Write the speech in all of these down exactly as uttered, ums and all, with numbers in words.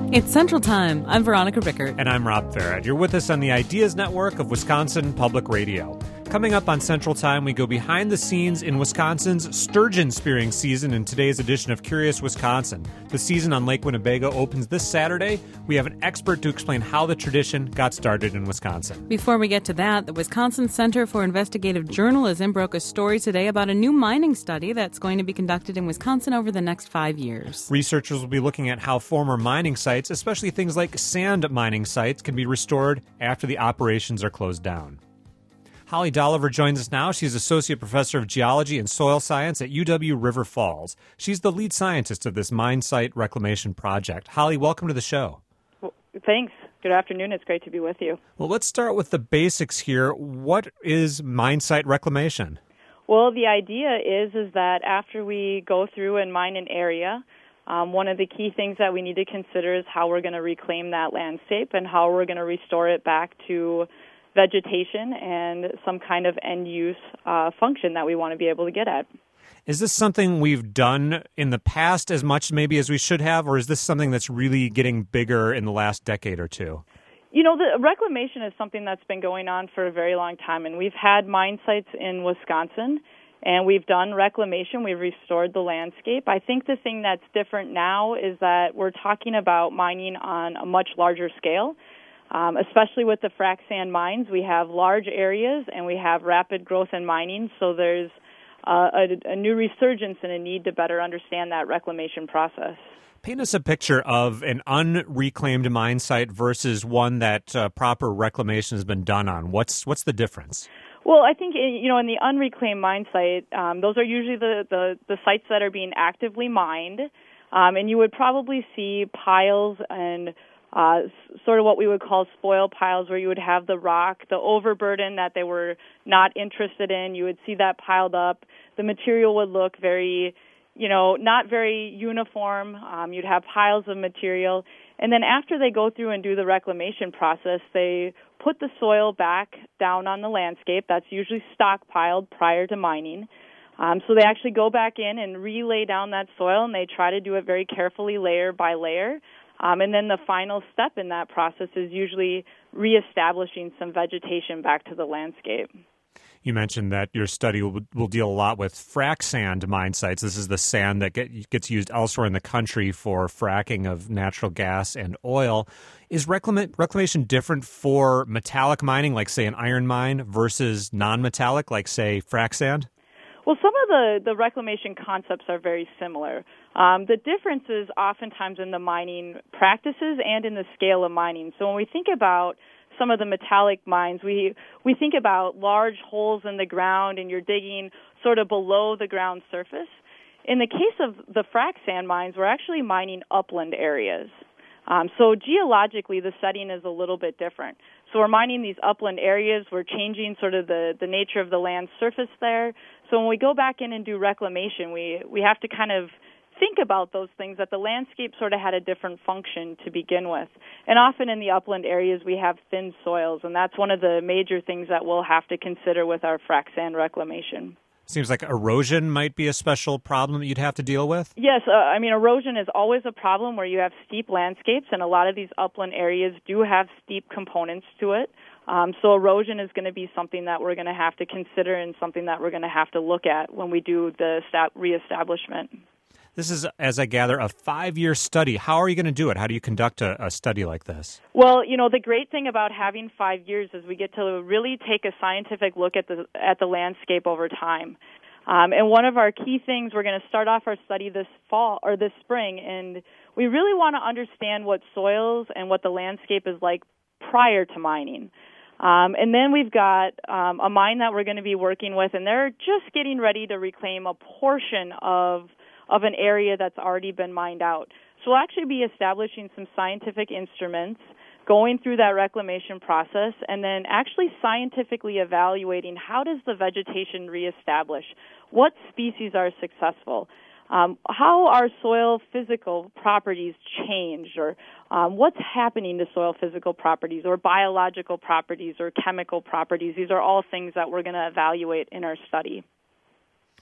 It's Central Time. I'm Veronica Rickert. And I'm Rob Farad. You're with us on the Ideas Network of Wisconsin Public Radio. Coming up on Central Time, we go behind the scenes in Wisconsin's sturgeon spearing season in today's edition of Curious Wisconsin. The season on Lake Winnebago opens this Saturday. We have an expert to explain how the tradition got started in Wisconsin. Before we get to that, the Wisconsin Center for Investigative Journalism broke a story today about a new mining study that's going to be conducted in Wisconsin over the next five years. Researchers will be looking at how former mining sites, especially things like sand mining sites, can be restored after the operations are closed down. Holly Dolliver joins us now. She's Associate Professor of Geology and Soil Science at U W River Falls. She's the lead scientist of this mine site reclamation project. Holly, welcome to the show. Well, thanks. Good afternoon. It's great to be with you. Well, let's start with the basics here. What is mine site reclamation? Well, the idea is, is that after we go through and mine an area, um, one of the key things that we need to consider is how we're going to reclaim that landscape and how we're going to restore it back to vegetation and some kind of end-use uh, function that we want to be able to get at. Is this something we've done in the past as much maybe as we should have, or is this something that's really getting bigger in the last decade or two? You know, the reclamation is something that's been going on for a very long time, and we've had mine sites in Wisconsin, and we've done reclamation. We've restored the landscape. I think the thing that's different now is that we're talking about mining on a much larger scale. Um, especially with the frac sand mines, we have large areas and we have rapid growth in mining, so there's uh, a, a new resurgence and a need to better understand that reclamation process. Paint us a picture of an unreclaimed mine site versus one that uh, proper reclamation has been done on. What's what's the difference? Well, I think, you know, in the unreclaimed mine site, um, those are usually the, the, the sites that are being actively mined, um, and you would probably see piles and Uh, sort of what we would call spoil piles, where you would have the rock, the overburden that they were not interested in. You would see that piled up. The material would look very, you know, not very uniform. Um, you'd have piles of material. And then after they go through and do the reclamation process, they put the soil back down on the landscape. That's usually stockpiled prior to mining. Um, so they actually go back in and relay down that soil, and they try to do it very carefully, layer by layer. Um, and then the final step in that process is usually reestablishing some vegetation back to the landscape. You mentioned that your study will, will deal a lot with frac sand mine sites. This is the sand that get, gets used elsewhere in the country for fracking of natural gas and oil. Is reclam- reclamation different for metallic mining, like, say, an iron mine, versus non-metallic, like, say, frac sand? Well, some of the, the reclamation concepts are very similar. Um, the difference is oftentimes in the mining practices and in the scale of mining. So when we think about some of the metallic mines, we we think about large holes in the ground and you're digging sort of below the ground surface. In the case of the frac sand mines, we're actually mining upland areas. Um, so geologically, the setting is a little bit different. So we're mining these upland areas. We're changing sort of the, the nature of the land surface there. So when we go back in and do reclamation, we, we have to kind of think about those things, that the landscape sort of had a different function to begin with. And often in the upland areas, we have thin soils, and that's one of the major things that we'll have to consider with our frac sand reclamation. Seems like erosion might be a special problem that you'd have to deal with. Yes, uh, I mean, erosion is always a problem where you have steep landscapes, and a lot of these upland areas do have steep components to it. Um, so erosion is going to be something that we're going to have to consider and something that we're going to have to look at when we do the sta- reestablishment. This is, as I gather, a five-year study. How are you going to do it? How do you conduct a, a study like this? Well, you know, the great thing about having five years is we get to really take a scientific look at the at the landscape over time. Um, and one of our key things, we're going to start off our study this fall or this spring, and we really want to understand what soils and what the landscape is like prior to mining. Um, and then we've got um, a mine that we're going to be working with, and they're just getting ready to reclaim a portion of of an area that's already been mined out. So we'll actually be establishing some scientific instruments, going through that reclamation process, and then actually scientifically evaluating how does the vegetation reestablish, what species are successful, um, how are soil physical properties changed, or um, what's happening to soil physical properties or biological properties or chemical properties. These are all things that we're going to evaluate in our study.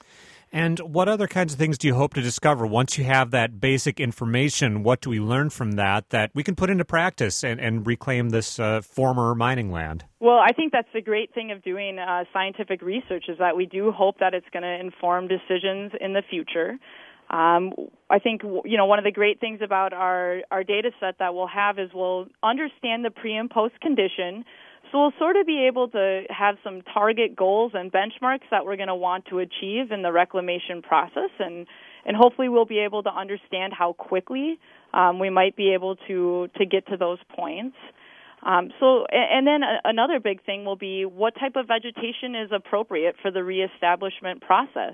And what other kinds of things do you hope to discover once you have that basic information? What do we learn from that that we can put into practice and, and reclaim this uh, former mining land? Well, I think that's the great thing of doing uh, scientific research is that we do hope that it's going to inform decisions in the future. Um, I think, you know, one of the great things about our, our data set that we'll have is we'll understand the pre and post condition. So we'll sort of be able to have some target goals and benchmarks that we're going to want to achieve in the reclamation process, and, and hopefully we'll be able to understand how quickly um, we might be able to, to get to those points. Um, so, and then another big thing will be what type of vegetation is appropriate for the reestablishment process.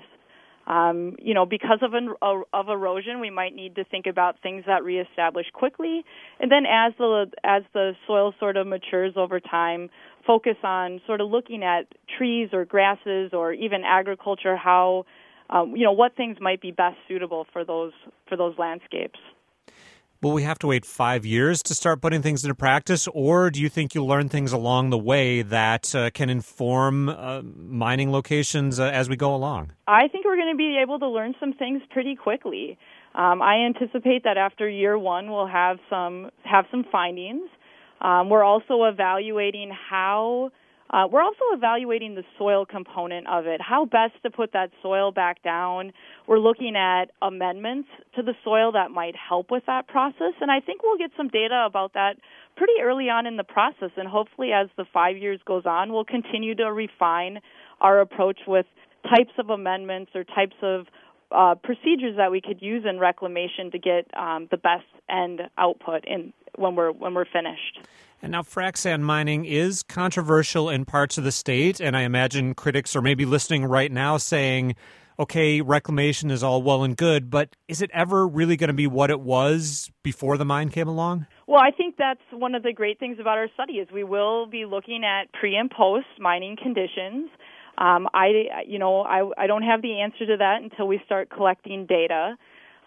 Um, you know, because of an, uh, of erosion, we might need to think about things that reestablish quickly, and then as the as the soil sort of matures over time, focus on sort of looking at trees or grasses or even agriculture. How, um, you know, what things might be best suitable for those for those landscapes. Will we have to wait five years to start putting things into practice, or do you think you'll learn things along the way that uh, can inform uh, mining locations uh, as we go along? I think we're going to be able to learn some things pretty quickly. Um, I anticipate that after year one, we'll have some have some findings. Um, we're also evaluating how. Uh, we're also evaluating the soil component of it, how best to put that soil back down. We're looking at amendments to the soil that might help with that process, and I think we'll get some data about that pretty early on in the process, and hopefully as the five years goes on, we'll continue to refine our approach with types of amendments or types of uh, procedures that we could use in reclamation to get um, the best end output in when we're when we're finished. And now frac sand mining is controversial in parts of the state, and I imagine critics are maybe listening right now saying, okay, reclamation is all well and good, but is it ever really going to be what it was before the mine came along? Well, I think that's one of the great things about our study is we will be looking at pre and post mining conditions. Um, I, you know, I, I don't have the answer to that until we start collecting data.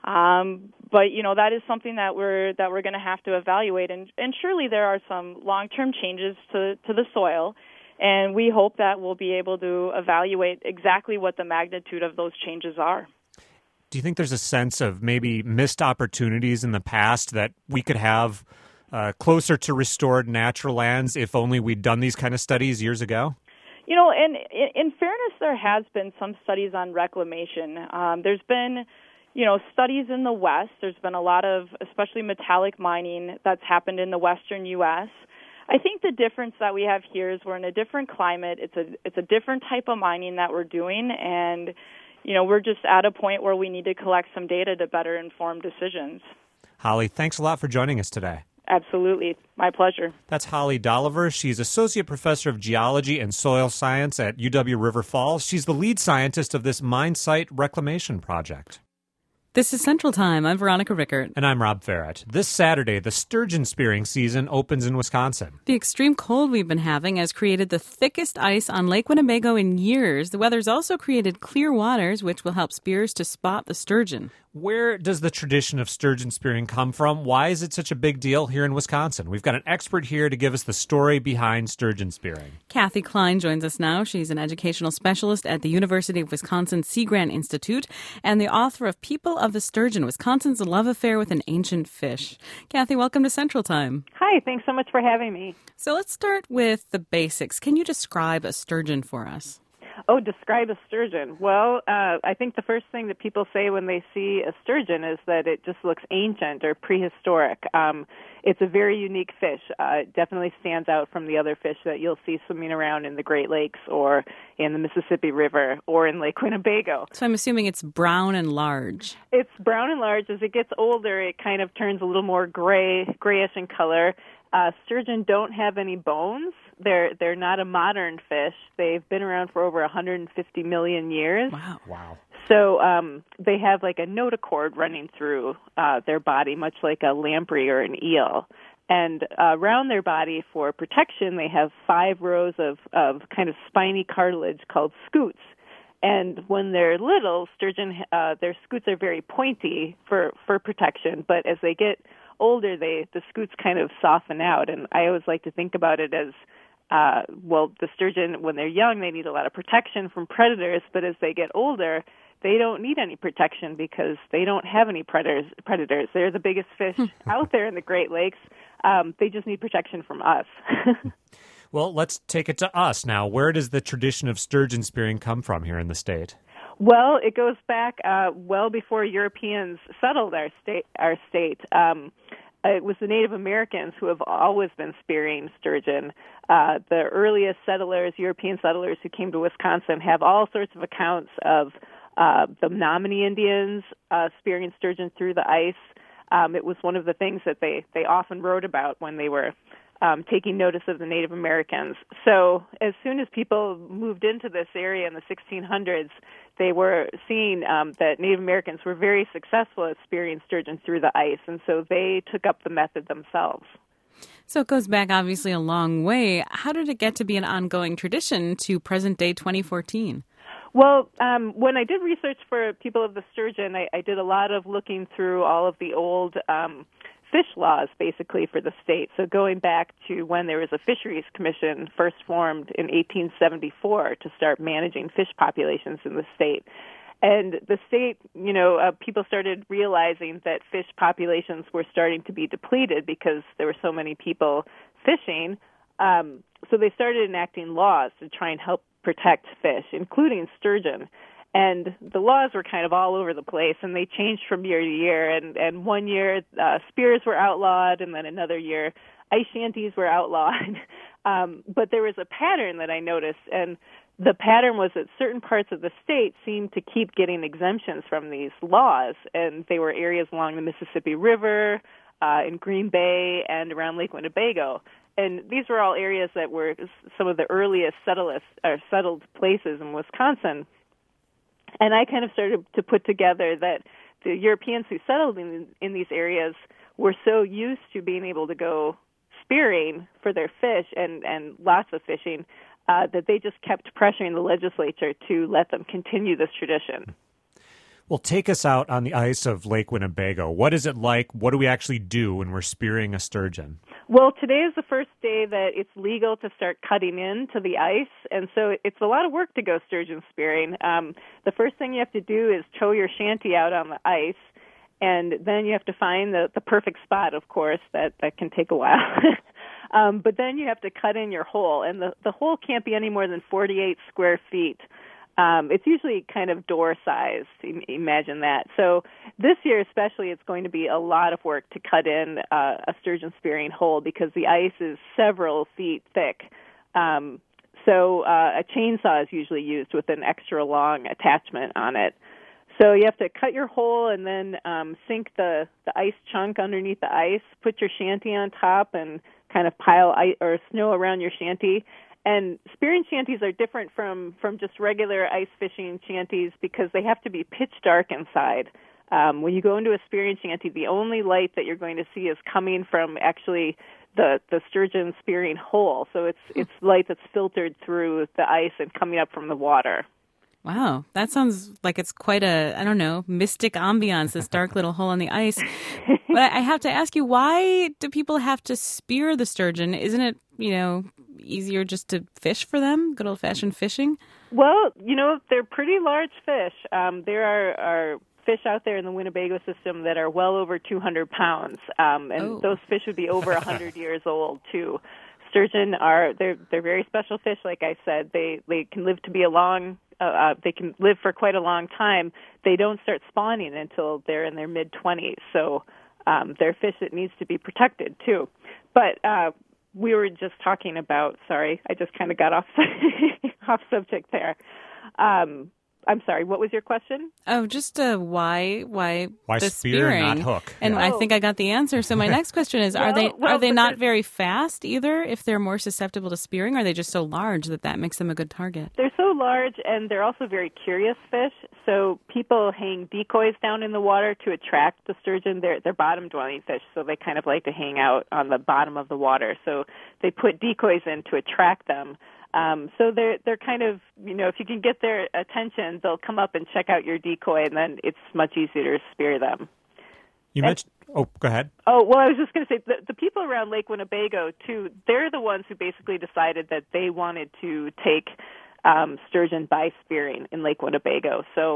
Um, but you know that is something that we're that we're going to have to evaluate, and, and surely there are some long-term changes to, to the soil, and we hope that we'll be able to evaluate exactly what the magnitude of those changes are. Do you think there's a sense of maybe missed opportunities in the past that we could have uh, closer to restored natural lands if only we'd done these kind of studies years ago? You know, and in fairness, there has been some studies on reclamation. Um, there's been You know, studies in the West, there's been a lot of, especially metallic mining that's happened in the western U S. I think the difference that we have here is we're in a different climate. It's a it's a different type of mining that we're doing, and, you know, we're just at a point where we need to collect some data to better inform decisions. Holly, thanks a lot for joining us today. Absolutely. My pleasure. That's Holly Dolliver. She's Associate Professor of Geology and Soil Science at U W River Falls. She's the lead scientist of this mine site reclamation project. This is Central Time. I'm Veronica Rickert. And I'm Rob Farrett. This Saturday, the sturgeon spearing season opens in Wisconsin. The extreme cold we've been having has created the thickest ice on Lake Winnebago in years. The weather's also created clear waters, which will help spearers to spot the sturgeon. Where does the tradition of sturgeon spearing come from? Why is it such a big deal here in Wisconsin? We've got an expert here to give us the story behind sturgeon spearing. Kathy Klein joins us now. She's an educational specialist at the University of Wisconsin Sea Grant Institute and the author of People of the Sturgeon, Wisconsin's Love Affair with an Ancient Fish. Kathy, welcome to Central Time. Hi, thanks so much for having me. So let's start with the basics. Can you describe a sturgeon for us? Oh, describe a sturgeon. Well, uh, I think the first thing that people say when they see a sturgeon is that it just looks ancient or prehistoric. Um, it's a very unique fish. Uh, it definitely stands out from the other fish that you'll see swimming around in the Great Lakes or in the Mississippi River or in Lake Winnebago. So I'm assuming it's brown and large. It's brown and large. As it gets older, it kind of turns a little more gray, grayish in color. Uh, sturgeon don't have any bones. They're they're not a modern fish. They've been around for over one hundred fifty million years. Wow. Wow. So um, they have like a notochord running through uh, their body, much like a lamprey or an eel. And uh, around their body for protection, they have five rows of, of kind of spiny cartilage called scutes. And when they're little, sturgeon, uh, their scutes are very pointy for, for protection. But as they get older, they the scutes kind of soften out. And I always like to think about it as, uh, well, the sturgeon, when they're young, they need a lot of protection from predators. But as they get older, they don't need any protection because they don't have any predators. Predators. They're the biggest fish out there in the Great Lakes. Um, they just need protection from us. Well, let's take it to us now. Where does the tradition of sturgeon spearing come from here in the state? Well, it goes back uh, well before Europeans settled our state. Our state. Um, it was the Native Americans who have always been spearing sturgeon. Uh, the earliest settlers, European settlers who came to Wisconsin, have all sorts of accounts of uh, the Menominee Indians uh, spearing sturgeon through the ice. Um, it was one of the things that they, they often wrote about when they were um, taking notice of the Native Americans. So as soon as people moved into this area in the sixteen hundreds, they were seeing um, that Native Americans were very successful at spearing sturgeon through the ice, and so they took up the method themselves. So it goes back obviously a long way. How did it get to be an ongoing tradition to present-day twenty fourteen? Well, um, when I did research for People of the Sturgeon, I, I did a lot of looking through all of the old um, fish laws, basically, for the state. So going back to when there was a fisheries commission first formed in eighteen seventy-four to start managing fish populations in the state. And the state, you know, uh, people started realizing that fish populations were starting to be depleted because there were so many people fishing. Um, so they started enacting laws to try and help protect fish, including sturgeon. And the laws were kind of all over the place, and they changed from year to year. And, and one year, uh, spears were outlawed, and then another year, ice shanties were outlawed. um, but there was a pattern that I noticed, and the pattern was that certain parts of the state seemed to keep getting exemptions from these laws, and they were areas along the Mississippi River, uh, in Green Bay, and around Lake Winnebago. And these were all areas that were some of the earliest settled, or settled places in Wisconsin. And I kind of started to put together that the Europeans who settled in, in these areas were so used to being able to go spearing for their fish and, and lots of fishing uh, that they just kept pressuring the legislature to let them continue this tradition. Well, take us out on the ice of Lake Winnebago. What is it like? What do we actually do when we're spearing a sturgeon? Well, today is the first day that it's legal to start cutting into the ice, and so it's a lot of work to go sturgeon spearing. Um, the first thing you have to do is tow your shanty out on the ice, and then you have to find the, the perfect spot, of course. That, that can take a while. um, but then you have to cut in your hole, and the, the hole can't be any more than forty-eight square feet. Um, it's usually kind of door-sized, imagine that. So this year especially, it's going to be a lot of work to cut in uh, a sturgeon spearing hole because the ice is several feet thick. Um, so uh, a chainsaw is usually used with an extra long attachment on it. So you have to cut your hole and then um, sink the, the ice chunk underneath the ice, put your shanty on top, and kind of pile ice or snow around your shanty. And spearing shanties are different from, from just regular ice fishing shanties because they have to be pitch dark inside. Um, when you go into a spearing shanty, the only light that you're going to see is coming from actually the, the sturgeon spearing hole. So it's it's light that's filtered through the ice and coming up from the water. Wow, that sounds like it's quite a, I don't know, mystic ambiance, this dark little hole in the ice. But I have to ask you, why do people have to spear the sturgeon? Isn't it, you know, easier just to fish for them, good old-fashioned fishing? Well, you know, they're pretty large fish. Um, there are, are fish out there in the Winnebago system that are well over two hundred pounds, um, and oh. those fish would be over one hundred years old, too. Sturgeon are, they're, they're very special fish, like I said. They, they can live to be a long Uh, uh, they can live for quite a long time. They don't start spawning until they're in their mid-twenties, so um, they're fish that needs to be protected, too. But uh, we were just talking about, sorry, I just kind of got off, off subject there. Um, I'm sorry, what was your question? Oh, just uh, why why Why the spear, spearing? not hook? And Yeah. I think I got the answer. So my next question is: Are Well, they well, are they but not there's- very fast either? If they're more susceptible to spearing, or are they just so large that that makes them a good target? They're so large, and they're also very curious fish. So people hang decoys down in the water to attract the sturgeon. They're, they're bottom-dwelling fish, so they kind of like to hang out on the bottom of the water. So they put decoys in to attract them. Um, so they're they're kind of, you know, if you can get their attention, they'll come up and check out your decoy, and then it's much easier to spear them. You And- mentioned, oh, go ahead. Oh, well, I was just going to say, the, the people around Lake Winnebago, too, they're the ones who basically decided that they wanted to take um, sturgeon by spearing in Lake Winnebago. So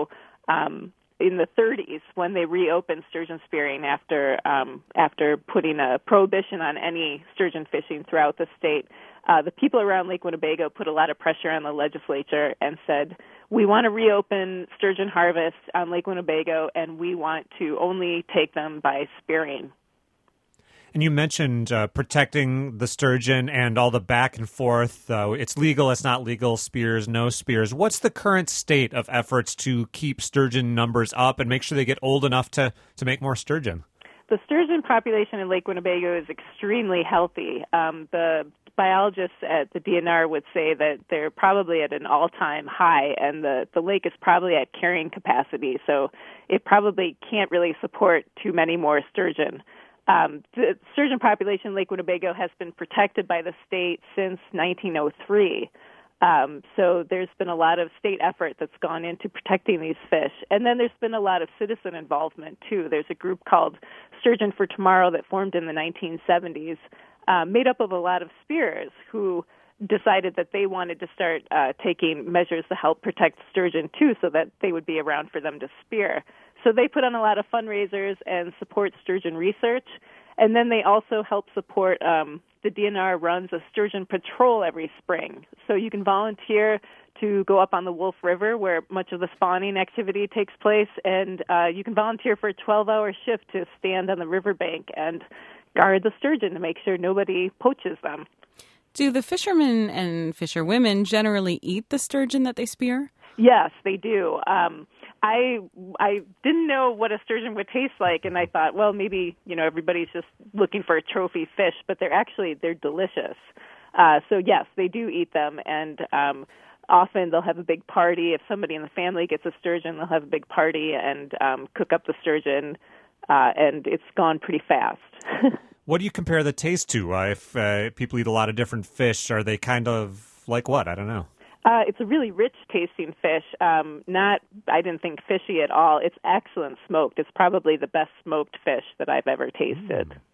um, in the thirties when they reopened sturgeon spearing after um, after putting a prohibition on any sturgeon fishing throughout the state. Uh, the people around Lake Winnebago put a lot of pressure on the legislature and said, we want to reopen sturgeon harvest on Lake Winnebago, and we want to only take them by spearing. And you mentioned uh, protecting the sturgeon and all the back and forth. Uh, it's legal, it's not legal, spears, no spears. What's the current state of efforts to keep sturgeon numbers up and make sure they get old enough to, to make more sturgeon? The sturgeon population in Lake Winnebago is extremely healthy. Um, the biologists at the D N R would say that they're probably at an all-time high, and the, the lake is probably at carrying capacity, so it probably can't really support too many more sturgeon. Um, the sturgeon population in Lake Winnebago has been protected by the state since nineteen oh three. Um, so there's been a lot of state effort that's gone into protecting these fish. And then there's been a lot of citizen involvement, too. There's a group called Sturgeon for Tomorrow that formed in the nineteen seventies, uh, made up of a lot of spearers who decided that they wanted to start uh, taking measures to help protect sturgeon, too, so that they would be around for them to spear. So they put on a lot of fundraisers and support sturgeon research. And then they also help support, um, the D N R runs a sturgeon patrol every spring. So you can volunteer to go up on the Wolf River where much of the spawning activity takes place, and uh, you can volunteer for a twelve-hour shift to stand on the riverbank and guard the sturgeon to make sure nobody poaches them. Do the fishermen and fisherwomen generally eat the sturgeon that they spear? Yes, they do. Um, I I didn't know what a sturgeon would taste like, and I thought, well, maybe you know everybody's just looking for a trophy fish, but they're actually they're delicious. Uh, so yes, they do eat them, and um, often they'll have a big party. If somebody in the family gets a sturgeon, they'll have a big party and um, cook up the sturgeon, uh, and it's gone pretty fast. What do you compare the taste to? Uh, if uh, people eat a lot of different fish, are they kind of like what? I don't know. Uh, it's a really rich-tasting fish. Um, not, I didn't think fishy at all. It's excellent smoked. It's probably the best smoked fish that I've ever tasted. Mm.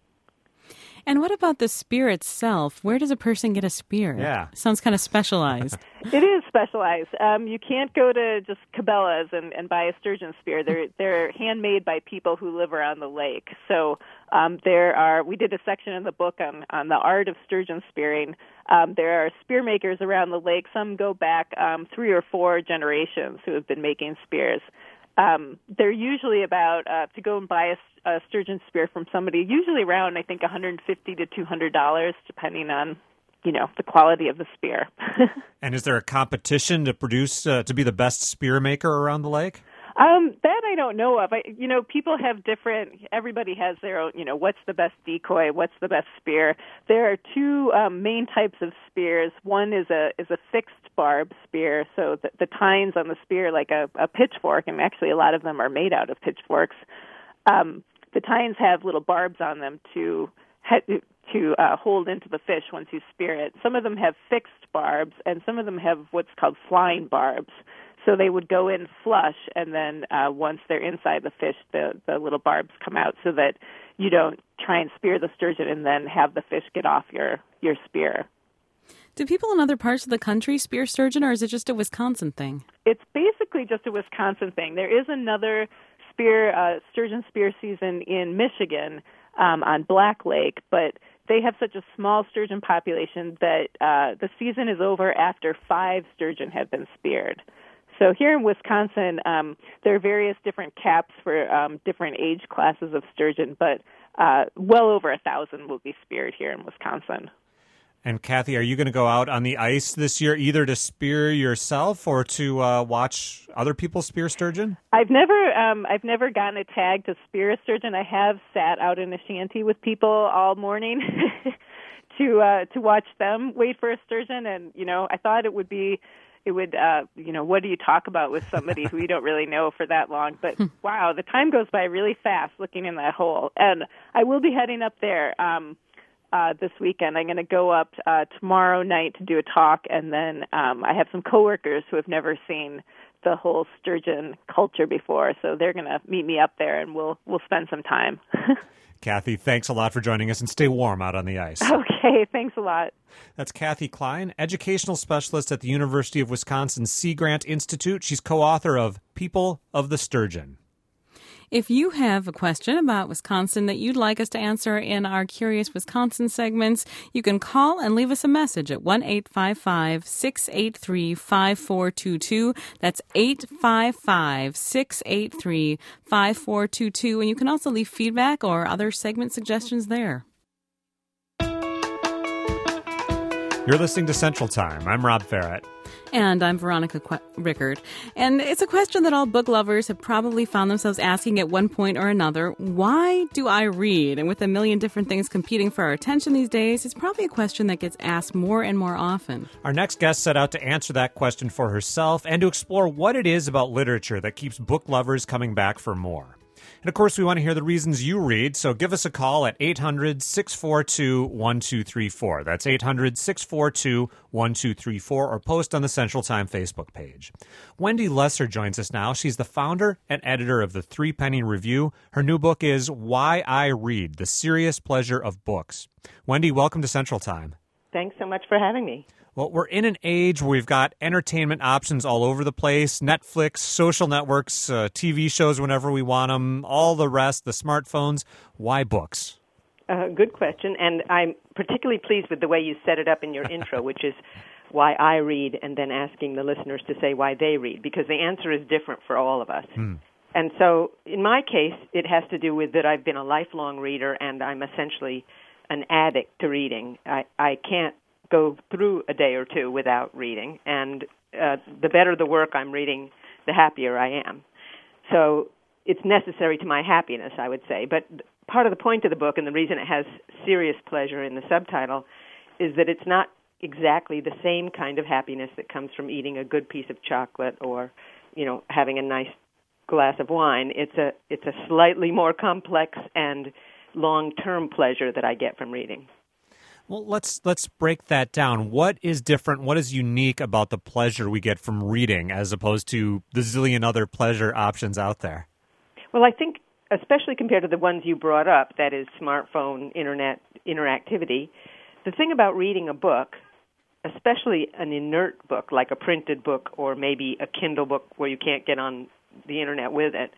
And what about the spear itself? Where does a person get a spear? Yeah. Sounds kind of specialized. It is specialized. Um, you can't go to just Cabela's and, and buy a sturgeon spear. They're they're handmade by people who live around the lake. So um, there are. We did a section in the book on on the art of sturgeon spearing. Um, there are spear makers around the lake. Some go back um, three or four generations who have been making spears. Um, they're usually about, uh, to go and buy a, a sturgeon spear from somebody, usually around, I think, one hundred fifty dollars to two hundred dollars, depending on, you know, the quality of the spear. And is there a competition to produce, uh, to be the best spear maker around the lake? Um, that I don't know of. I, you know, people have different, everybody has their own, you know, what's the best decoy, what's the best spear. There are two um, main types of spears. One is a is a fixed barb spear, so the, the tines on the spear like a, a pitchfork, and actually a lot of them are made out of pitchforks. Um, the tines have little barbs on them to to uh, hold into the fish once you spear it. Some of them have fixed barbs, and some of them have what's called flying barbs. So they would go in flush, and then uh, once they're inside the fish, the, the little barbs come out so that you don't try and spear the sturgeon and then have the fish get off your, your spear. Do people in other parts of the country spear sturgeon, or is it just a Wisconsin thing? It's basically just a Wisconsin thing. There is another spear uh, sturgeon spear season in Michigan um, on Black Lake, but they have such a small sturgeon population that uh, the season is over after five sturgeon have been speared. So here in Wisconsin, um, there are various different caps for um, different age classes of sturgeon, but uh, well over a thousand will be speared here in Wisconsin. And Kathy, are you going to go out on the ice this year either to spear yourself or to uh, watch other people spear sturgeon? I've never um, I've never gotten a tag to spear a sturgeon. I have sat out in a shanty with people all morning to uh, to watch them wait for a sturgeon, and you know I thought it would be it would uh, you know what do you talk about with somebody who you don't really know for that long? But wow, the time goes by really fast looking in that hole, and I will be heading up there. Um, Uh, this weekend. I'm going to go up uh, tomorrow night to do a talk, and then um, I have some coworkers who have never seen the whole sturgeon culture before, so they're going to meet me up there, and we'll we'll spend some time. Kathy, thanks a lot for joining us, and stay warm out on the ice. Okay, thanks a lot. That's Kathy Klein, educational specialist at the University of Wisconsin Sea Grant Institute. She's co-author of People of the Sturgeon. If you have a question about Wisconsin that you'd like us to answer in our Curious Wisconsin segments, you can call and leave us a message at one eight five five, six eight three, five four two two. That's eight five five, six eight three, five four two two. And you can also leave feedback or other segment suggestions there. You're listening to Central Time. I'm Rob Farrett. And I'm Veronica Qu- Rickard. And it's a question that all book lovers have probably found themselves asking at one point or another. Why do I read? And with a million different things competing for our attention these days, it's probably a question that gets asked more and more often. Our next guest set out to answer that question for herself and to explore what it is about literature that keeps book lovers coming back for more. And, of course, we want to hear the reasons you read, so give us a call at eight hundred, six four two, one two three four. That's eight hundred, six four two, one two three four, or post on the Central Time Facebook page. Wendy Lesser joins us now. She's the founder and editor of the Three Penny Review. Her new book is Why I Read, The Serious Pleasure of Books. Wendy, welcome to Central Time. Thanks so much for having me. Well, we're in an age where we've got entertainment options all over the place, Netflix, social networks, uh, T V shows whenever we want them, all the rest, the smartphones. Why books? Uh, good question, and I'm particularly pleased with the way you set it up in your intro, which is why I read, and then asking the listeners to say why they read, because the answer is different for all of us. Hmm. And so in my case, it has to do with that I've been a lifelong reader, and I'm essentially an addict to reading. I, I can't go through a day or two without reading, and uh, the better the work I'm reading, the happier I am. So it's necessary to my happiness, I would say. But part of the point of the book, and the reason it has serious pleasure in the subtitle, is that it's not exactly the same kind of happiness that comes from eating a good piece of chocolate or, you know, having a nice glass of wine. It's a it's a slightly more complex and long-term pleasure that I get from reading. Well, let's let's break that down. What is different, what is unique about the pleasure we get from reading as opposed to the zillion other pleasure options out there? Well, I think especially compared to the ones you brought up, that is smartphone, internet, interactivity, the thing about reading a book, especially an inert book like a printed book or maybe a Kindle book where you can't get on the internet with it,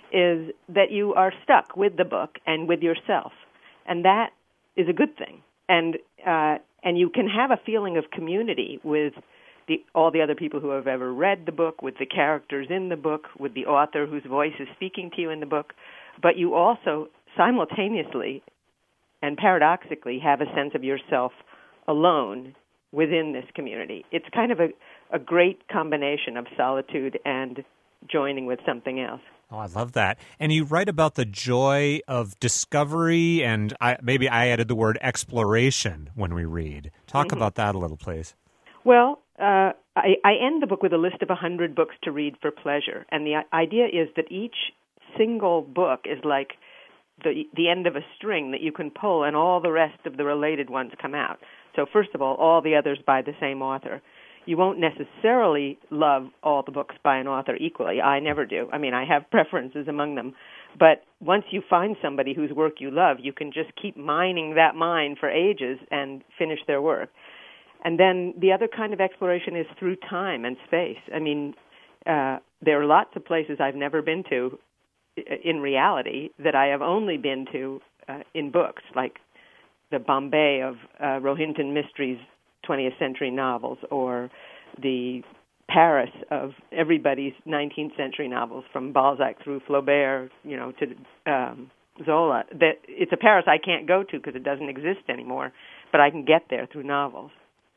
is that you are stuck with the book and with yourself. And that is a good thing. And uh, and you can have a feeling of community with the, all the other people who have ever read the book, with the characters in the book, with the author whose voice is speaking to you in the book. But you also simultaneously and paradoxically have a sense of yourself alone within this community. It's kind of a, a great combination of solitude and joining with something else. Oh, I love that. And you write about the joy of discovery, and I, maybe I added the word exploration when we read. Talk mm-hmm. about that a little, please. Well, uh, I, I end the book with a list of one hundred books to read for pleasure. And the idea is that each single book is like the the end of a string that you can pull, and all the rest of the related ones come out. So first of all, all the others by the same author. You won't necessarily love all the books by an author equally. I never do. I mean, I have preferences among them. But once you find somebody whose work you love, you can just keep mining that mine for ages and finish their work. And then the other kind of exploration is through time and space. I mean, uh, there are lots of places I've never been to in reality that I have only been to uh, in books, like the Bombay of uh, Rohinton Mystery's twentieth century novels, or the Paris of everybody's nineteenth century novels, from Balzac through Flaubert, you know, to um, Zola. That it's a Paris I can't go to because it doesn't exist anymore, but I can get there through novels.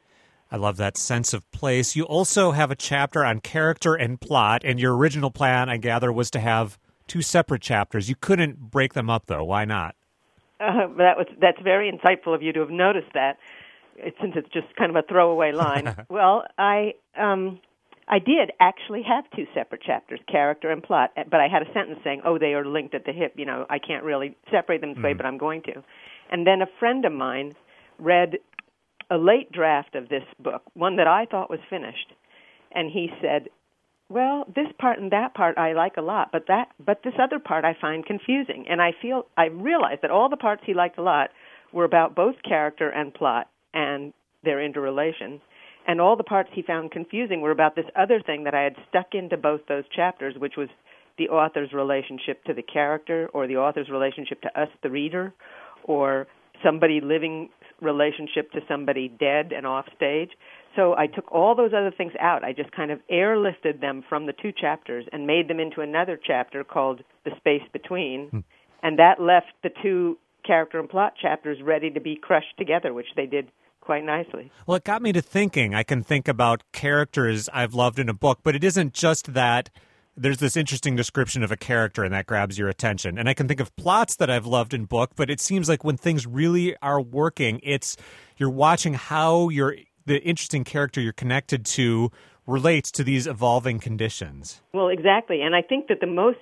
I love that sense of place. You also have a chapter on character and plot, and your original plan, I gather, was to have two separate chapters. You couldn't break them up, though. Why not? Uh, that was that's very insightful of you to have noticed that. It, since it's just kind of a throwaway line. Well, I um, I did actually have two separate chapters, character and plot, but I had a sentence saying, oh, they are linked at the hip. You know, I can't really separate them this mm. way, but I'm going to. And then a friend of mine read a late draft of this book, one that I thought was finished, and he said, well, this part and that part I like a lot, but that but this other part I find confusing. And I feel I realize that all the parts he liked a lot were about both character and plot and their interrelation. And all the parts he found confusing were about this other thing that I had stuck into both those chapters, which was the author's relationship to the character, or the author's relationship to us, the reader, or somebody living relationship to somebody dead and off stage. So I took all those other things out. I just kind of airlifted them from the two chapters and made them into another chapter called The Space Between. Hmm. And that left the two character and plot chapters ready to be crushed together, which they did quite nicely. Well, it got me to thinking. I can think about characters I've loved in a book, but it isn't just that there's this interesting description of a character and that grabs your attention. And I can think of plots that I've loved in book, but it seems like when things really are working, it's you're watching how you're the interesting character you're connected to relates to these evolving conditions. Well, exactly. And I think that the most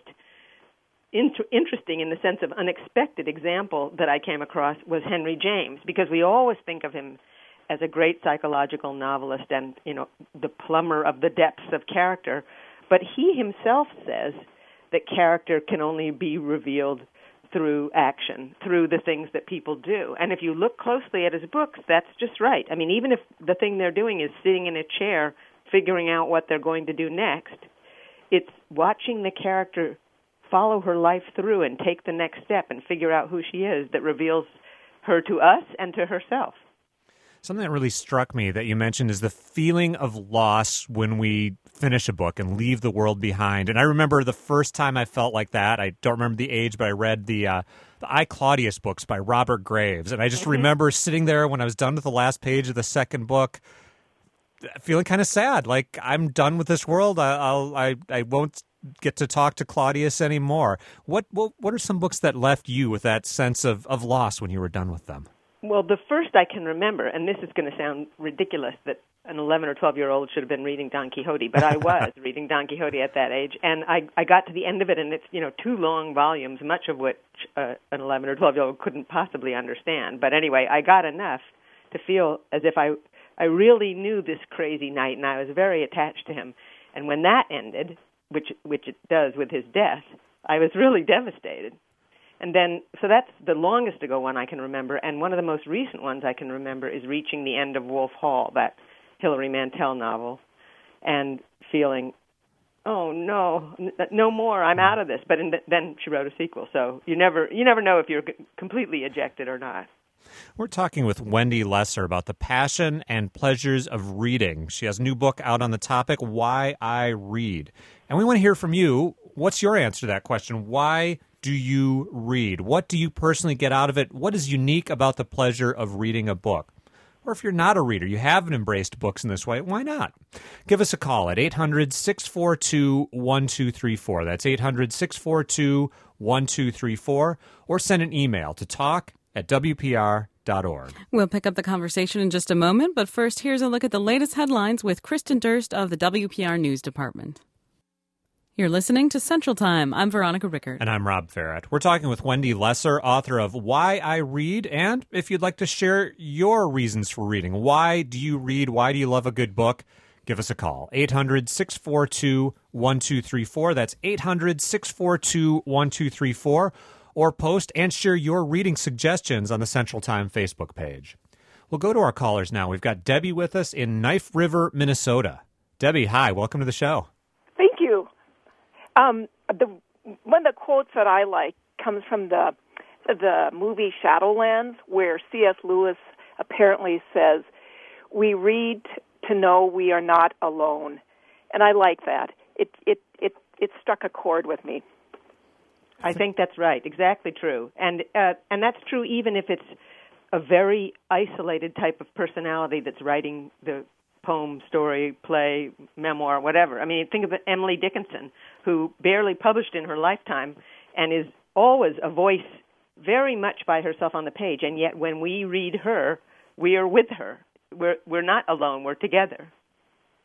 inter- interesting, in the sense of unexpected example that I came across was Henry James, because we always think of him as a great psychological novelist and, you know, the plumber of the depths of character. But he himself says that character can only be revealed through action, through the things that people do. And if you look closely at his books, that's just right. I mean, even if the thing they're doing is sitting in a chair figuring out what they're going to do next, it's watching the character follow her life through and take the next step and figure out who she is that reveals her to us and to herself. Something that really struck me that you mentioned is the feeling of loss when we finish a book and leave the world behind. And I remember the first time I felt like that. I don't remember the age, but I read the uh, the I, Claudius books by Robert Graves. And I just mm-hmm. remember sitting there when I was done with the last page of the second book, feeling kind of sad. Like, I'm done with this world. I, I'll, I, I won't get to talk to Claudius anymore. What, what, what are some books that left you with that sense of, of loss when you were done with them? Well, the first I can remember, and this is going to sound ridiculous that an eleven or twelve-year-old should have been reading Don Quixote, but I was reading Don Quixote at that age, and I, I got to the end of it, and it's, you know, two long volumes, much of which uh, an eleven or twelve-year-old couldn't possibly understand. But anyway, I got enough to feel as if I, I really knew this crazy knight, and I was very attached to him. And when that ended, which which it does with his death, I was really devastated. And then, so that's the longest ago one I can remember, and one of the most recent ones I can remember is reaching the end of Wolf Hall, that Hilary Mantel novel, and feeling, oh no, n- no more, I'm out of this. But in the, then she wrote a sequel, so you never you never know if you're g- completely ejected or not. We're talking with Wendy Lesser about the passion and pleasures of reading. She has a new book out on the topic, Why I Read. And we want to hear from you. What's your answer to that question? Why do you read? What do you personally get out of it? What is unique about the pleasure of reading a book? Or if you're not a reader, you haven't embraced books in this way, why not? Give us a call at eight hundred, six four two, one two three four. That's eight hundred, six four two, one two three four. Or send an email to talk at w p r dot org. We'll pick up the conversation in just a moment, but first, here's a look at the latest headlines with Kristen Durst of the W P R News Department. You're listening to Central Time. I'm Veronica Rickert. And I'm Rob Farrett. We're talking with Wendy Lesser, author of Why I Read. And if you'd like to share your reasons for reading, why do you read? Why do you love a good book? Give us a call. eight hundred, six four two, one two three four. That's eight hundred, six four two, one two three four. Or post and share your reading suggestions on the Central Time Facebook page. We'll go to our callers now. We've got Debbie with us in Knife River, Minnesota. Debbie, hi. Welcome to the show. Thank you. Um, the, one of the quotes that I like comes from the the movie Shadowlands, where C S. Lewis apparently says, "We read to know we are not alone," and I like that. It it it it struck a chord with me. I think that's right. Exactly true, and uh, and that's true even if it's a very isolated type of personality that's writing the poem, story, play, memoir, whatever. I mean, think of Emily Dickinson, who barely published in her lifetime and is always a voice very much by herself on the page, and yet when we read her, we are with her. We're we're not alone, we're together.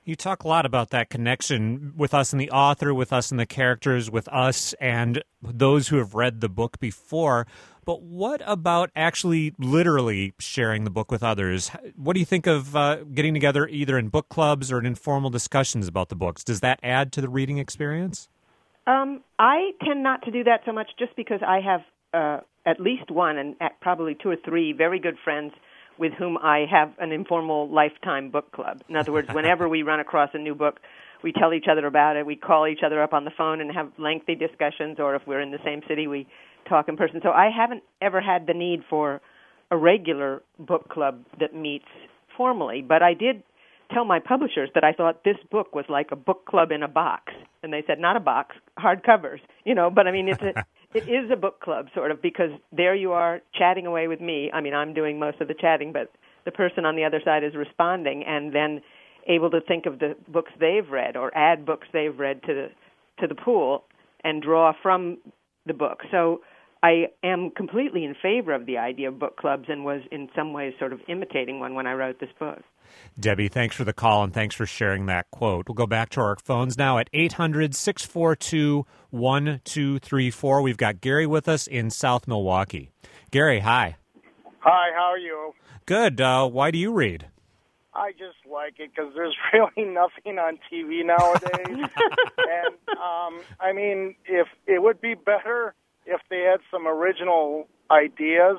You talk a lot about that connection with us and the author, with us and the characters, with us and those who have read the book before. But what about actually literally sharing the book with others? What do you think of uh, getting together either in book clubs or in informal discussions about the books? Does that add to the reading experience? Um, I tend not to do that so much just because I have uh, at least one and probably two or three very good friends with whom I have an informal lifetime book club. In other words, whenever we run across a new book, we tell each other about it. We call each other up on the phone and have lengthy discussions, or if we're in the same city, we talk in person. So I haven't ever had the need for a regular book club that meets formally, but I did tell my publishers that I thought this book was like a book club in a box. And they said, not a box, hardcovers, you know, but I mean, it's a, it is a book club sort of, because there you are chatting away with me. I mean, I'm doing most of the chatting, but the person on the other side is responding and then able to think of the books they've read or add books they've read to the, to the pool and draw from the book. So I am completely in favor of the idea of book clubs and was in some ways sort of imitating one when I wrote this book. Debbie, thanks for the call and thanks for sharing that quote. We'll go back to our phones now at eight hundred, six four two, one two three four. We've got Gary with us in South Milwaukee. Gary, hi. Hi, how are you? Good. Uh, why do you read? I just like it because there's really nothing on T V nowadays. and, um, I mean, if it would be better if they had some original ideas,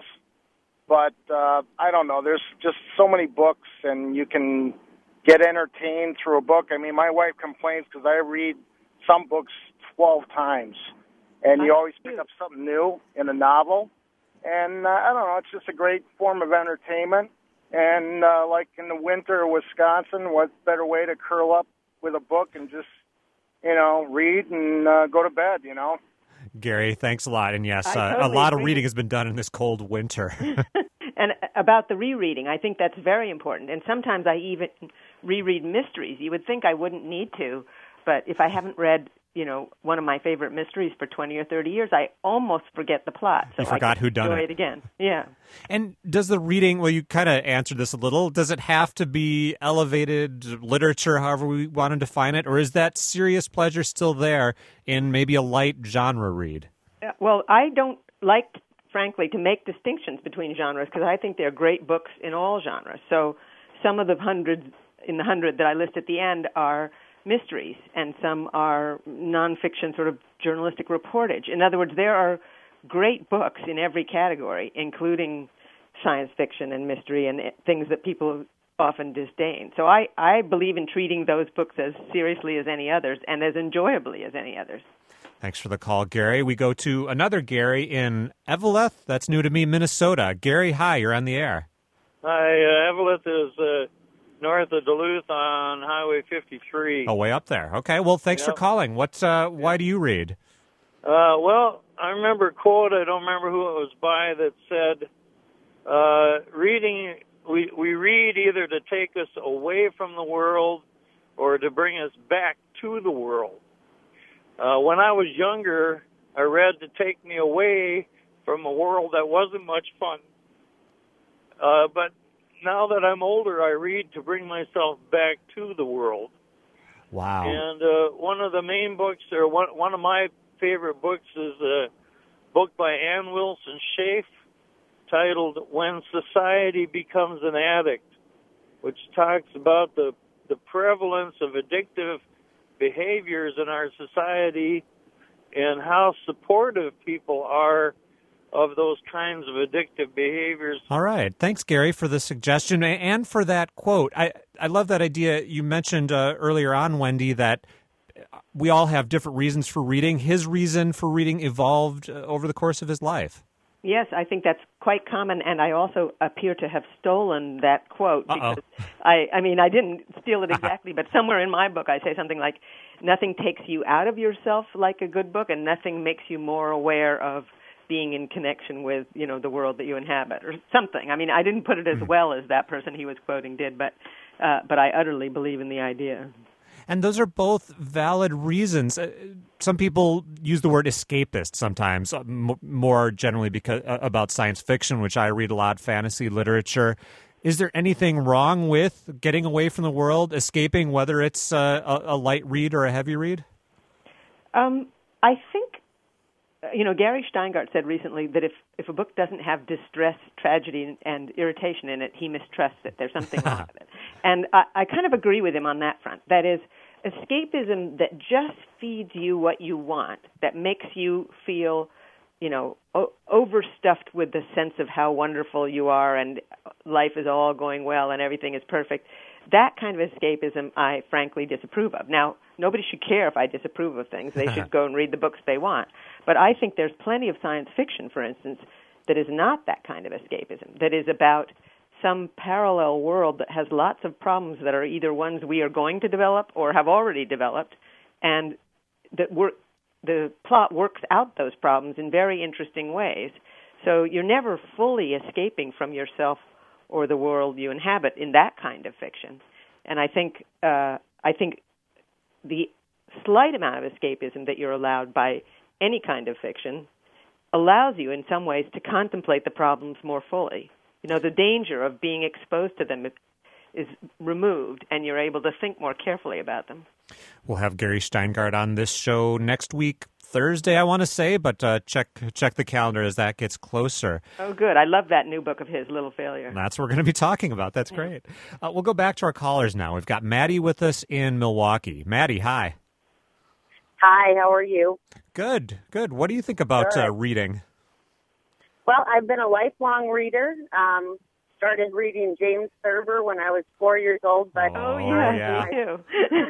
but uh, I don't know. There's just so many books, and you can get entertained through a book. I mean, my wife complains because I read some books twelve times, and you always pick up something new in a novel. And uh, I don't know, it's just a great form of entertainment. And uh, like in the winter of Wisconsin, what better way to curl up with a book and just, you know, read and uh, go to bed, you know? Gary, thanks a lot. And yes, uh, totally a lot agree. of reading has been done in this cold winter. And about the rereading, I think that's very important. And sometimes I even reread mysteries. You would think I wouldn't need to, but if I haven't read, you know, one of my favorite mysteries for twenty or thirty years, I almost forget the plot. So You forgot I who done enjoy it. it again. Yeah. And does the reading, well, you kind of answered this a little, does it have to be elevated literature, however we want to define it, or is that serious pleasure still there in maybe a light genre read? Uh, Well, I don't like, frankly, to make distinctions between genres because I think they're great books in all genres. So some of the hundreds, in the hundred that I list at the end are mysteries, and some are nonfiction sort of journalistic reportage. In other words, there are great books in every category, including science fiction and mystery and things that people often disdain. So I, I believe in treating those books as seriously as any others and as enjoyably as any others. Thanks for the call, Gary. We go to another Gary in Eveleth. That's new to me, Minnesota. Gary, hi, you're on the air. Hi, uh, Eveleth is uh, north of Duluth on Highway fifty-three. Oh, way up there. Okay, well, thanks Yep. for calling. What? Uh, why do you read? Uh, well, I remember a quote, I don't remember who it was by, that said, uh, reading, we, we read either to take us away from the world or to bring us back to the world. Uh, when I was younger, I read to take me away from a world that wasn't much fun. Uh, but now that I'm older, I read to bring myself back to the world. Wow. And uh, one of the main books, or one, one of my favorite books, is a book by Ann Wilson Schaaf titled When Society Becomes an Addict, which talks about the, the prevalence of addictive behaviors in our society and how supportive people are of those kinds of addictive behaviors. All right. Thanks, Gary, for the suggestion and for that quote. I, I love that idea you mentioned uh, earlier on, Wendy, that we all have different reasons for reading. His reason for reading evolved uh, over the course of his life. Yes, I think that's quite common, and I also appear to have stolen that quote. Uh-oh. Because I, I mean, I didn't steal it exactly, but somewhere in my book I say something like, nothing takes you out of yourself like a good book, and nothing makes you more aware of being in connection with, you know, the world that you inhabit, or something. I mean, I didn't put it as well as that person he was quoting did, but uh, but I utterly believe in the idea. And those are both valid reasons. Uh, some people use the word escapist sometimes, uh, m- more generally because uh, about science fiction, which I read a lot, fantasy literature. Is there anything wrong with getting away from the world, escaping, whether it's uh, a, a light read or a heavy read? Um, I think, you know, Gary Steingart said recently that if, if a book doesn't have distress, tragedy, and irritation in it, he mistrusts it. There's something wrong with it. And I, I kind of agree with him on that front. That is, escapism that just feeds you what you want, that makes you feel, you know, o- overstuffed with the sense of how wonderful you are and life is all going well and everything is perfect, that kind of escapism I frankly disapprove of. Now, nobody should care if I disapprove of things. They should go and read the books they want. But I think there's plenty of science fiction, for instance, that is not that kind of escapism, that is about some parallel world that has lots of problems that are either ones we are going to develop or have already developed, and that work, the plot works out those problems in very interesting ways. So you're never fully escaping from yourself or the world you inhabit in that kind of fiction. And I think uh, I think the slight amount of escapism that you're allowed by any kind of fiction allows you in some ways to contemplate the problems more fully. You know, the danger of being exposed to them is removed, and you're able to think more carefully about them. We'll have Gary Steingart on this show next week, Thursday, I want to say, but uh, check check the calendar as that gets closer. Oh, good. I love that new book of his, Little Failure. That's what we're going to be talking about. That's great. Uh, we'll go back to our callers now. We've got Maddie with us in Milwaukee. Maddie, hi. Hi, how are you? Good, good. What do you think about uh, reading? Well, I've been a lifelong reader. Um, started reading James Thurber when I was four years old. But oh, yeah, yeah. Me too.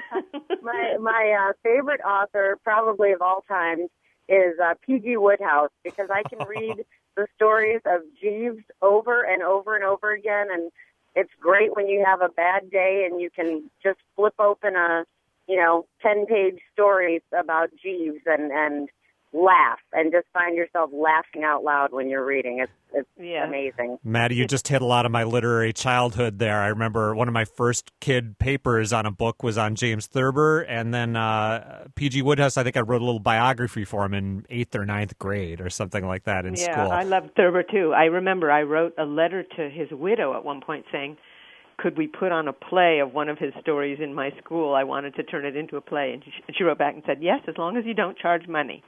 my my uh, favorite author, probably of all time, is uh, P G Wodehouse, because I can read the stories of Jeeves over and over and over again, and it's great when you have a bad day and you can just flip open a, you know, ten-page story about Jeeves and, and laugh and just find yourself laughing out loud when you're reading. It's it's yeah. amazing. Maddie, you just hit a lot of my literary childhood there. I remember one of my first kid papers on a book was on James Thurber, and then uh, P G Wodehouse, I think I wrote a little biography for him in eighth or ninth grade or something like that in yeah, school. Yeah, I loved Thurber too. I remember I wrote a letter to his widow at one point saying, could we put on a play of one of his stories in my school? I wanted to turn it into a play. And she, she wrote back and said, yes, as long as you don't charge money.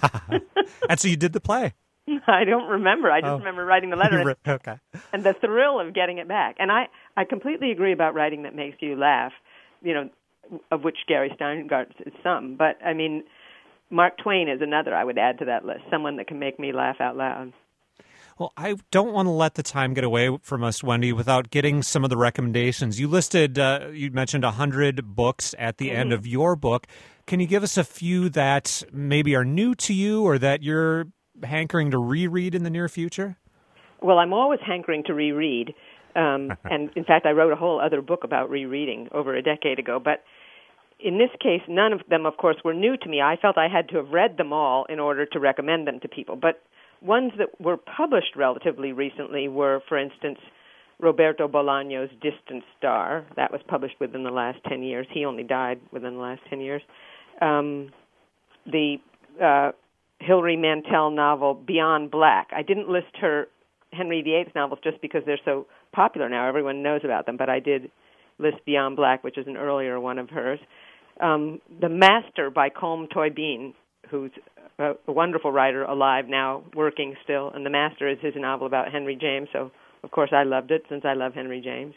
And so you did the play? I don't remember. I just oh. remember writing the letter. And, okay. And the thrill of getting it back. And I, I completely agree about writing that makes you laugh, you know, of which Gary Steingart is some. But, I mean, Mark Twain is another I would add to that list, someone that can make me laugh out loud. Well, I don't want to let the time get away from us, Wendy, without getting some of the recommendations. You listed, uh, you mentioned one hundred books at the mm-hmm. end of your book. Can you give us a few that maybe are new to you or that you're hankering to reread in the near future? Well, I'm always hankering to reread. Um, and, in fact, I wrote a whole other book about rereading over a decade ago. But in this case, none of them, of course, were new to me. I felt I had to have read them all in order to recommend them to people. But ones that were published relatively recently were, for instance, Roberto Bolaño's Distant Star. That was published within the last ten years. He only died within the last ten years. Um, the uh, Hilary Mantel novel Beyond Black. I didn't list her Henry the Eighth novels just because they're so popular now. Everyone knows about them, but I did list Beyond Black, which is an earlier one of hers. Um, the Master by Colm Toibin, who's a, a wonderful writer, alive now, working still. And The Master is his novel about Henry James, so of course I loved it since I love Henry James.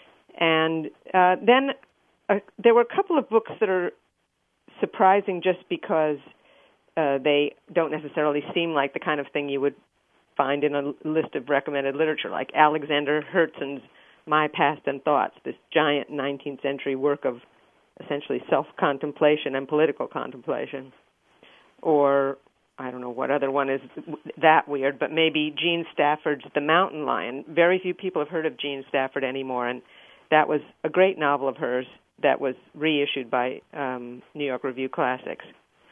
And uh, then uh, there were a couple of books that are surprising just because uh, they don't necessarily seem like the kind of thing you would find in a list of recommended literature, like Alexander Herzen's My Past and Thoughts, this giant nineteenth century work of essentially self-contemplation and political contemplation. Or, I don't know what other one is that weird, but maybe Jean Stafford's The Mountain Lion. Very few people have heard of Jean Stafford anymore, and that was a great novel of hers that was reissued by um, New York Review Classics.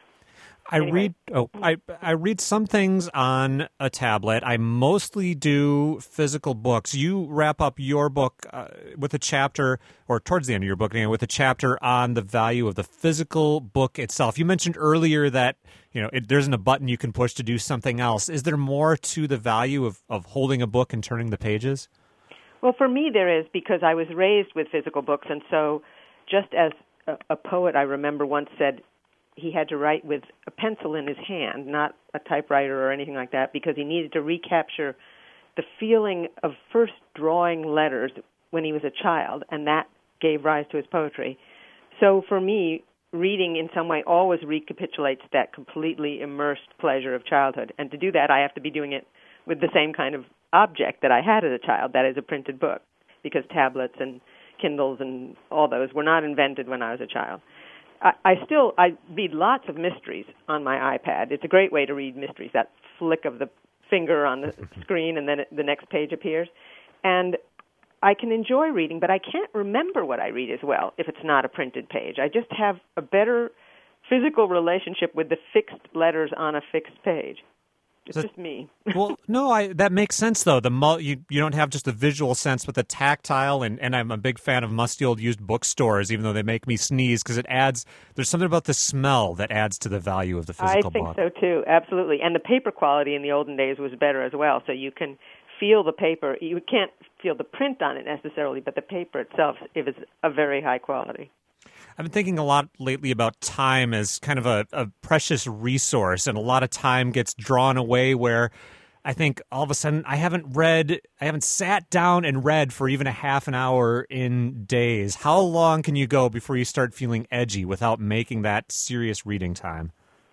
I anyway. read oh I I read some things on a tablet. I mostly do physical books. You wrap up your book uh, with a chapter, or towards the end of your book, anyway, with a chapter on the value of the physical book itself. You mentioned earlier that you know it, there isn't a button you can push to do something else. Is there more to the value of, of holding a book and turning the pages? Well, for me there is, because I was raised with physical books, and so just as a, a poet I remember once said he had to write with a pencil in his hand, not a typewriter or anything like that, because he needed to recapture the feeling of first drawing letters when he was a child, and that gave rise to his poetry. So for me, reading in some way always recapitulates that completely immersed pleasure of childhood. And to do that, I have to be doing it with the same kind of object that I had as a child, that is a printed book, because tablets and Kindles and all those were not invented when I was a child. I, I still, I read lots of mysteries on my iPad. It's a great way to read mysteries, that flick of the finger on the screen and then it, the next page appears. And I can enjoy reading, but I can't remember what I read as well if it's not a printed page. I just have a better physical relationship with the fixed letters on a fixed page. It's so, just me. Well, no, I, that makes sense, though. The mu- you, you don't have just the visual sense, but the tactile, and, and I'm a big fan of musty old used bookstores, even though they make me sneeze, because it adds, there's something about the smell that adds to the value of the physical book. I think book. so, too, absolutely. And the paper quality in the olden days was better as well, so you can feel the paper. You can't feel the print on it necessarily, but the paper itself is a very high quality. I've been thinking a lot lately about time as kind of a, a precious resource, and a lot of time gets drawn away where I think all of a sudden I haven't read, I haven't sat down and read for even a half an hour in days. How long can you go before you start feeling edgy without making that serious reading time?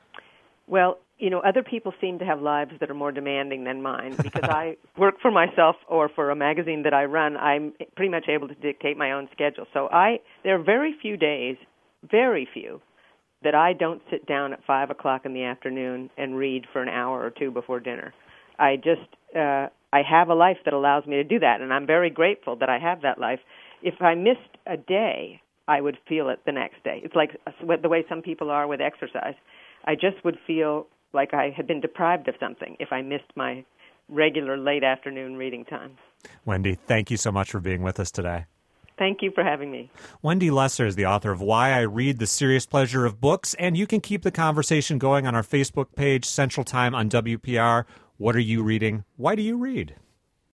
Well, you know, other people seem to have lives that are more demanding than mine. Because I work for myself or for a magazine that I run, I'm pretty much able to dictate my own schedule. So I, there are very few days, very few, that I don't sit down at five o'clock in the afternoon and read for an hour or two before dinner. I just, uh, I have a life that allows me to do that, and I'm very grateful that I have that life. If I missed a day, I would feel it the next day. It's like the way some people are with exercise. I just would feel like I had been deprived of something if I missed my regular late afternoon reading time. Wendy, thank you so much for being with us today. Thank you for having me. Wendy Lesser is the author of Why I Read: The Serious Pleasure of Books, and you can keep the conversation going on our Facebook page, Central Time on W P R. What are you reading? Why do you read?